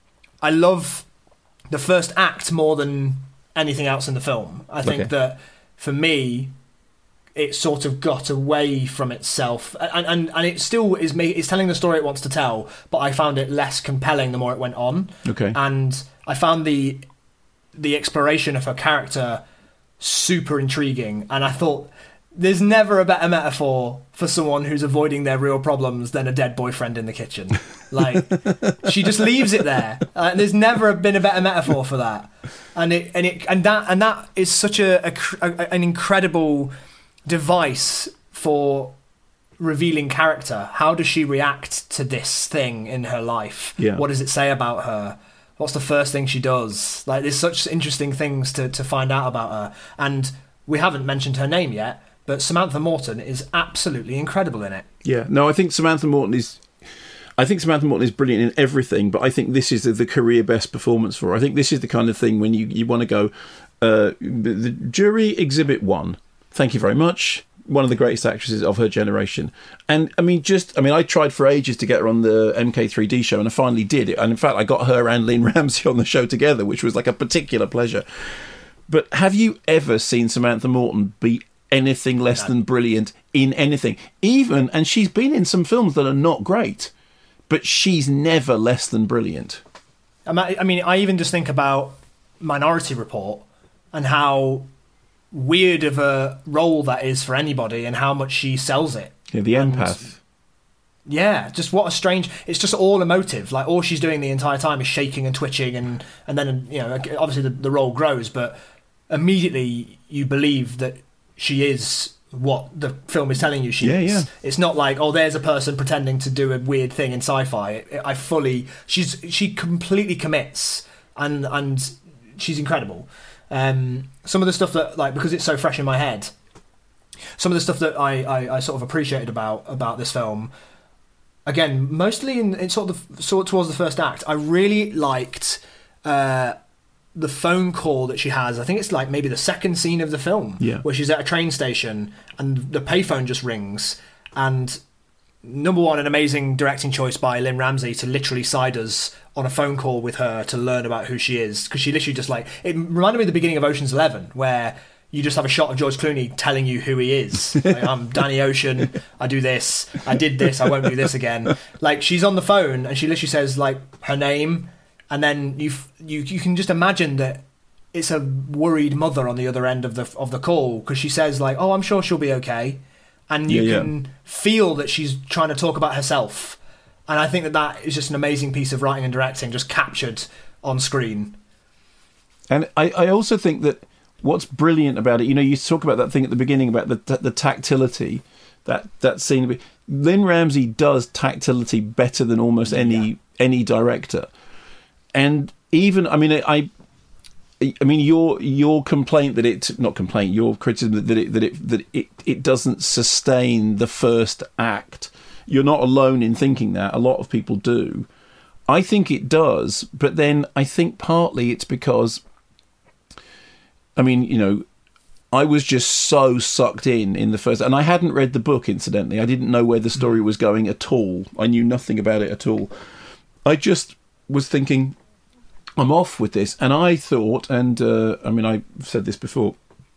I love the first act more than anything else in the film. I think okay. that for me, it sort of got away from itself, and and, and it still is ma- it's telling the story it wants to tell, but I found it less compelling the more it went on. Okay. And I found the the exploration of her character super intriguing, and I thought there's never a better metaphor for someone who's avoiding their real problems than a dead boyfriend in the kitchen. Like, she just leaves it there. Uh, there's never been a better metaphor for that, and it and it and that and that is such a, a, a an incredible device for revealing character. How does she react to this thing in her life? Yeah. What does it say about her? What's the first thing she does? Like, there's such interesting things to, to find out about her. And we haven't mentioned her name yet, but Samantha Morton is absolutely incredible in it. Yeah, no, I think Samantha Morton is... I think Samantha Morton is brilliant in everything, but I think this is the, the career best performance for her. I think this is the kind of thing when you, you want to go, uh, the jury exhibit one. Thank you very much. One of the greatest actresses of her generation. And I mean, just, I mean, I tried for ages to get her on the M K three D show, and I finally did it. And in fact, I got her and Lynn Ramsey on the show together, which was like a particular pleasure. But have you ever seen Samantha Morton be anything less than brilliant in anything? Even, and she's been in some films that are not great, but she's never less than brilliant. I mean, I even just think about Minority Report and how weird of a role that is for anybody, and how much she sells it. Yeah, the and, empath. Yeah, just what a strange... It's just all emotive. Like, all she's doing the entire time is shaking and twitching, and, and then, you know, obviously the, the role grows, but immediately you believe that she is what the film is telling you she Yeah, is. yeah. It's not like, oh, there's a person pretending to do a weird thing in sci-fi. It- I fully, she's she completely commits, and and she's incredible. Um, some of the stuff that, like, because it's so fresh in my head, some of the stuff that I, I, I sort of appreciated about about this film, again, mostly in, in sort of the, sort of towards the first act, I really liked uh, the phone call that she has. I think it's like maybe the second scene of the film, Yeah. where she's at a train station and the payphone just rings. And number one, an amazing directing choice by Lynn Ramsey to literally side us on a phone call with her to learn about who she is, because she literally just like, it reminded me of the beginning of Ocean's Eleven, where you just have a shot of George Clooney telling you who he is. Like, I'm Danny Ocean, I do this, I did this, I won't do this again. Like, she's on the phone and she literally says like her name, and then you you you can just imagine that it's a worried mother on the other end of the of the call, because she says like, oh, I'm sure she'll be okay, and you Yeah, yeah. can feel that she's trying to talk about herself. And I think that that is just an amazing piece of writing and directing, just captured on screen. And I, I also think that what's brilliant about it, you know, you talk about that thing at the beginning about the the tactility, that that scene. Lynn Ramsey does tactility better than almost any any director. And even, I mean, I, I mean, your your complaint that it not complaint, your criticism that it that it that it it doesn't sustain the first act. You're not alone in thinking that. A lot of people do. I think it does, but then I think partly it's because, I mean, you know, I was just so sucked in in the first, and I hadn't read the book, incidentally. I didn't know where the story was going at all. I knew nothing about it at all. I just was thinking, I'm off with this. And I thought, and uh, I mean, I've said this before,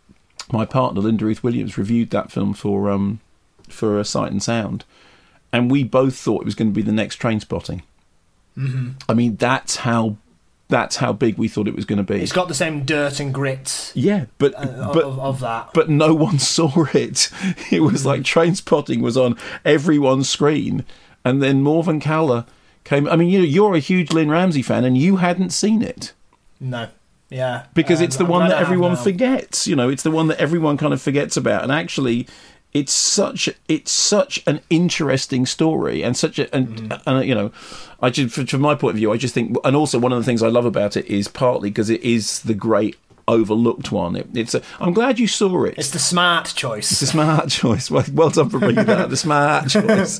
my partner, Linda Ruth Williams, reviewed that film for um, for uh, Sight and Sound, and we both thought it was going to be the next Trainspotting. Mm-hmm. I mean, that's how that's how big we thought it was going to be. It's got the same dirt and grit. Yeah, but uh, but of, of that. But no one saw it. It was like Trainspotting was on everyone's screen, and then Morven Caller came. I mean, you know, you're a huge Lynn Ramsey fan, and you hadn't seen it. No. Yeah. Because Um, it's the I'm one glad that I have everyone now. forgets. You know, it's the one that everyone kind of forgets about. And actually, it's such it's such an interesting story, and such a and, Mm-hmm. and you know, I just from my point of view, I just think, and also one of the things I love about it is partly because it is the great overlooked one. It, it's a, I'm glad you saw it. It's the smart choice. It's a smart choice. Well, well done for bringing that up. The smart choice.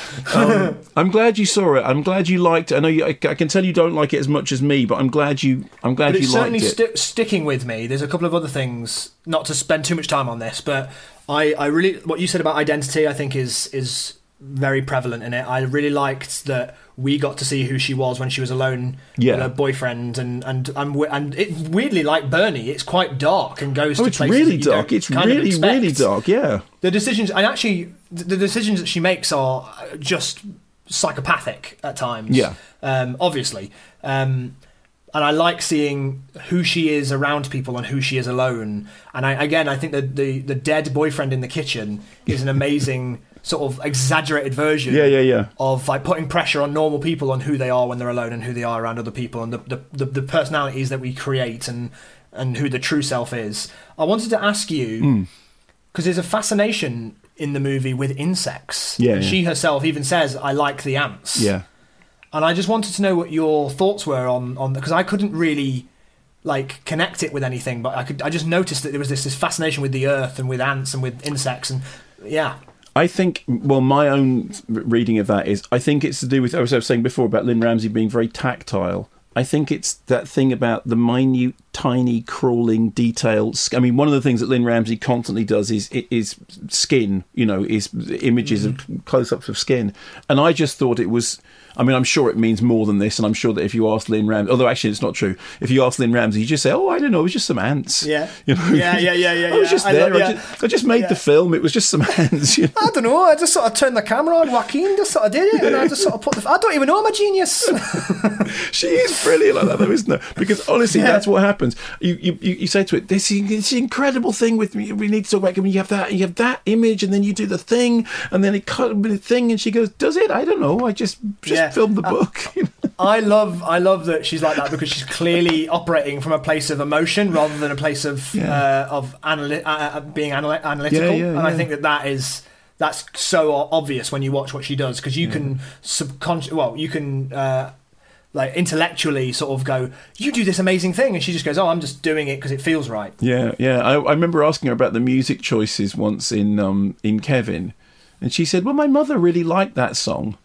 Um, I'm glad you saw it. I'm glad you liked it. I know you, I, I can tell you don't like it as much as me, but I'm glad you. I'm glad But you it's liked certainly it. sti- sticking with me. There's a couple of other things, not to spend too much time on this, but I, I really, what you said about identity, I think is is very prevalent in it. I really liked that we got to see who she was when she was alone Yeah. with her boyfriend, and and and, wi- and it weirdly, like Bernie, it's quite dark and goes Oh, to it's places really that you dark. don't It's kind of really, expect. really dark. Yeah. The decisions, and actually, the the decisions that she makes are just psychopathic at times. Yeah. Um, obviously. Um, and I like seeing who she is around people and who she is alone. And I, again, I think that the, the dead boyfriend in the kitchen is an amazing sort of exaggerated version Yeah, yeah, yeah. of like putting pressure on normal people on who they are when they're alone and who they are around other people, and the, the, the, the personalities that we create, and, and who the true self is. I wanted to ask you, Mm. because there's a fascination in the movie with insects. Yeah, And yeah. she herself even says, I like the ants. Yeah. And I just wanted to know what your thoughts were on on because I couldn't really like connect it with anything, but I could I just noticed that there was this, this fascination with the earth and with ants and with insects, and yeah. I think, well, my own reading of that is, I think it's to do with, as I was saying before, about Lynn Ramsey being very tactile. I think it's that thing about the minute, tiny, crawling details. I mean, one of the things that Lynn Ramsey constantly does is is skin, you know, is images of close-ups of skin. And I just thought it was, I mean, I'm sure it means more than this, and I'm sure that if you ask Lynn Ramsey, although actually it's not true, if you ask Lynn Ramsey, you just say, oh, I don't know, it was just some ants. Yeah. You know? Yeah, yeah, yeah, yeah. I was yeah. just I there. love- I, yeah. just, I just made Yeah. the film. It was just some ants. You know? I don't know. I just sort of turned the camera on. Joaquin just sort of did it, and I just sort of put the. I don't even know I'm a genius. She is brilliant like that, though, isn't it? Because honestly, Yeah. that's what happens. happens, you you, you you say to it, this, this incredible thing with me, we need to talk about, when you have that, you have that image, and then you do the thing, and then it cut the thing, and she goes, does it? I don't know, I just, just Yeah. filmed the Uh, book. I love I love that she's like that because she's clearly operating from a place of emotion rather than a place of Yeah. uh, of anali- uh, uh, being anal- analytical. Yeah, yeah, and I yeah. think that that is that's so o- obvious when you watch what she does because you can subconscious well you can uh, like intellectually sort of go, you do this amazing thing, and she just goes, oh, I'm just doing it because it feels right. Yeah, yeah. I, I remember asking her about the music choices once in um, in Kevin, and she said, well, my mother really liked that song.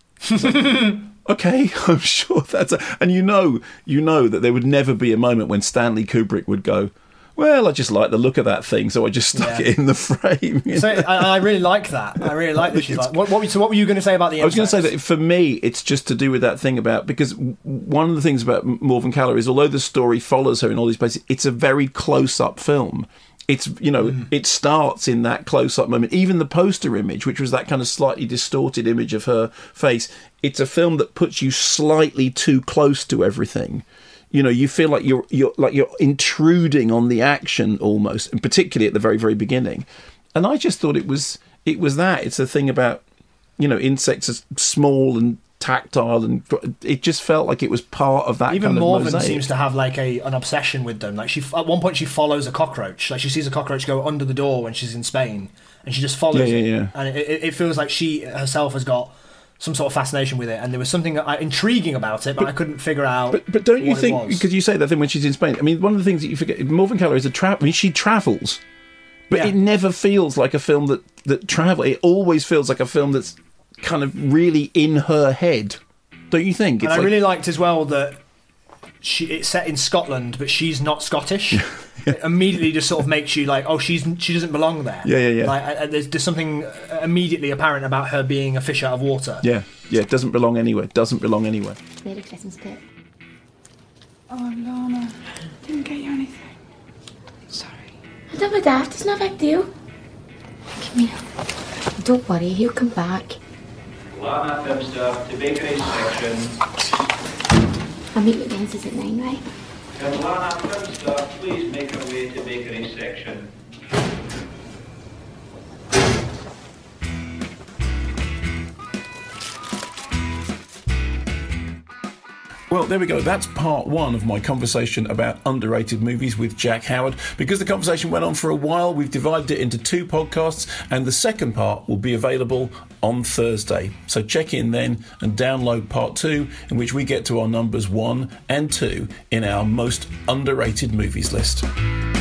Okay, I'm sure that's a, and you know, you know that there would never be a moment when Stanley Kubrick would go, well, I just like the look of that thing, so I just stuck Yeah. it in the frame. you So know? I, I really like that. I really like that she's like. What, what, so what were you going to say about the? I was going to say insects? that for me, it's just to do with that thing about, because w- one of the things about Morven Caller is, although the story follows her in all these places, it's a very close-up film. It's, you know, Mm. it starts in that close-up moment. Even the poster image, which was that kind of slightly distorted image of her face, it's a film that puts you slightly too close to everything. You know, you feel like you're you're like you're intruding on the action almost, and particularly at the very, very beginning. And I just thought it was it was that. It's a thing about, you know, insects are small and tactile, and it just felt like it was part of that. Even kind of Morven mosaic. seems to have like a an obsession with them. Like she, at one point, she follows a cockroach. Like she sees a cockroach go under the door when she's in Spain, and she just follows Yeah, it. yeah, yeah. And it, it, it feels like she herself has got some sort of fascination with it. And there was something uh, intriguing about it, but, I couldn't figure out. But but don't you what it think, was. because you say that thing when she's in Spain? I mean, one of the things that you forget, Morven Caller is a tra- I mean, she travels, but Yeah. it never feels like a film that that travel. It always feels like a film that's kind of really in her head. Don't you think? And It's I like- really liked as well that she it's set in Scotland, but she's not Scottish. It immediately just sort of makes you like, oh, she's she doesn't belong there. Yeah, yeah, yeah. Like I, I- there's, there's something immediately apparent about her being a fish out of water. Yeah, yeah, it doesn't belong anywhere. Doesn't belong anywhere. Merry Christmas, Pip. Oh, Lana, didn't get you anything. I don't be daft, it's no big deal. Come here. Don't worry, he'll come back. Lana Fimster to bakery section. I'll meet you at Dennis's at nine, right? Can Lana Fimster please make her way to bakery section? Well, there we go. That's part one of my conversation about underrated movies with Jack Howard. Because the conversation went on for a while, we've divided it into two podcasts, and the second part will be available on Thursday. So check in then and download part two, in which we get to our numbers one and two in our most underrated movies list.